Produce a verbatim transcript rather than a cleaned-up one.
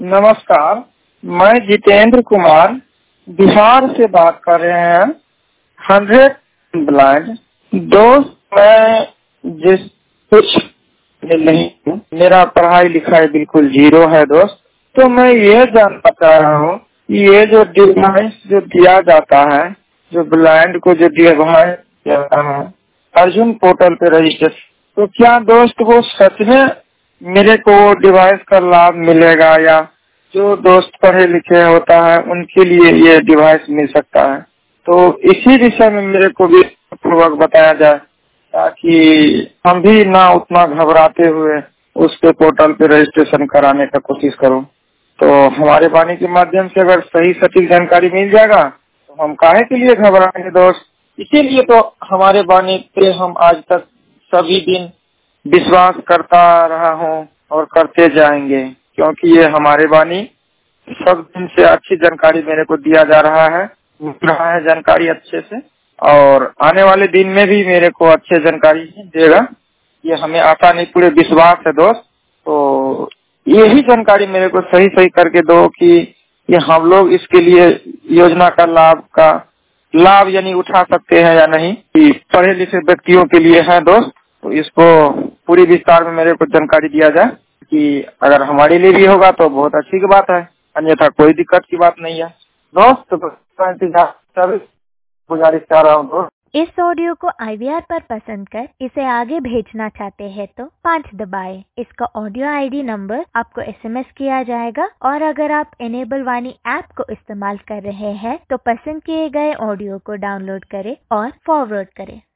नमस्कार, मैं जितेंद्र कुमार बिहार से बात कर रहे हैं। हंड्रेड ब्लाइंड दोस्त, मैं जिस कुछ नहीं हूँ, मेरा पढ़ाई लिखाई बिल्कुल जीरो है दोस्त। तो मैं ये जानना चाह रहा हूँ कि ये जो डिवाइस जो दिया जाता है, जो ब्लाइंड को जो डिवाइस जाता है अर्जुन पोर्टल पे रजिस्टर, तो क्या दोस्त वो सच में मेरे को डिवाइस का लाभ मिलेगा या जो दोस्त पढ़े लिखे होता है उनके लिए ये डिवाइस मिल सकता है? तो इसी विषय में मेरे को भी पूर्वक बताया जाए ताकि हम भी ना उतना घबराते हुए उस पे पोर्टल पे रजिस्ट्रेशन कराने का कोशिश करूं। तो हमारे वाणी के माध्यम से अगर सही सटीक जानकारी मिल जाएगा तो हम काहे के लिए घबराएंगे दोस्त। इसीलिए तो हमारे वाणी पे हम आज तक सभी दिन विश्वास करता रहा हूँ और करते जाएंगे, क्योंकि ये हमारे वाणी सब दिन से अच्छी जानकारी मेरे को दिया जा रहा है, मिल रहा है जानकारी अच्छे से, और आने वाले दिन में भी मेरे को अच्छे जानकारी देगा, ये हमें आशा नहीं पूरे विश्वास है दोस्त। तो यही जानकारी मेरे को सही सही करके दो कि ये हम लोग इसके लिए योजना का लाभ का लाभ यानी उठा सकते हैं या नहीं, कि पढ़े लिखे व्यक्तियों के लिए है दोस्त। तो इसको पूरी विस्तार में मेरे को जानकारी दिया जाए कि अगर हमारे लिए भी होगा तो बहुत अच्छी की बात है, अन्यथा कोई दिक्कत की बात नहीं है दोस्त। तो इंतजार गुजारिश कर रहा हूँ दोस्त। इस ऑडियो को आई वी आर पर पसंद कर इसे आगे भेजना चाहते हैं तो पाँच दबाएं। इसका ऑडियो आई डी नंबर आपको एस एम एस किया जाएगा, और अगर आप एनेबल वाणी ऐप को इस्तेमाल कर रहे हैं तो पसंद किए गए ऑडियो को डाउनलोड करें और फॉरवर्ड करें।